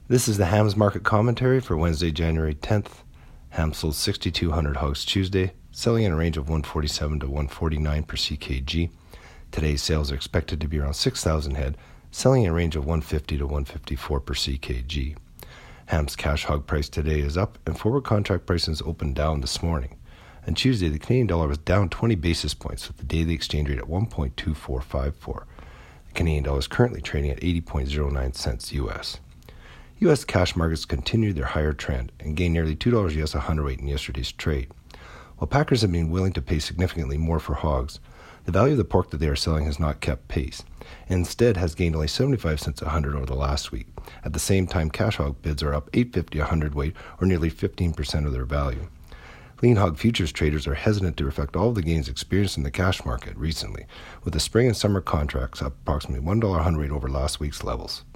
This is the Hams Market Commentary for Wednesday, January 10th. Hams sold 6,200 hogs Tuesday, selling in a range of 147 to 149 per ckg. Today's sales are expected to be around 6,000 head, selling in a range of 150 to 154 per ckg. Hams cash hog price today is up, and forward contract prices opened down this morning. On Tuesday, the Canadian dollar was down 20 basis points with the daily exchange rate at 1.2454. The Canadian dollar is currently trading at 80.09 cents US. U.S. cash markets continued their higher trend and gained nearly $2 US a hundredweight in yesterday's trade. While packers have been willing to pay significantly more for hogs, the value of the pork that they are selling has not kept pace, and instead has gained only 75 cents a hundred over the last week. At the same time, cash hog bids are up $8.50 a hundredweight, or nearly 15% of their value. Lean hog futures traders are hesitant to reflect all of the gains experienced in the cash market recently, with the spring and summer contracts up approximately $1 a hundredweight over last week's levels.